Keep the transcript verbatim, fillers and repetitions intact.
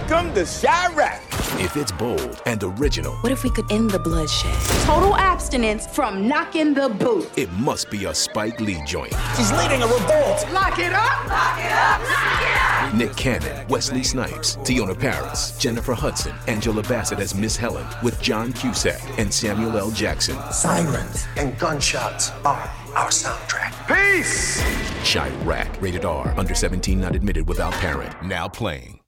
Welcome to Chirac. If it's bold and original. What if we could end the bloodshed? Total abstinence from knocking the boot. It must be a Spike Lee joint. She's leading a revolt. Lock it up! Lock it up! Lock it up! Nick Cannon, Wesley Snipes, Tiona Paris, Jennifer Hudson, Angela Bassett as Miss Helen with John Cusack and Samuel L. Jackson. Sirens and gunshots are our soundtrack. Peace! Chirac, rated R, under seventeen, not admitted without parent. Now playing.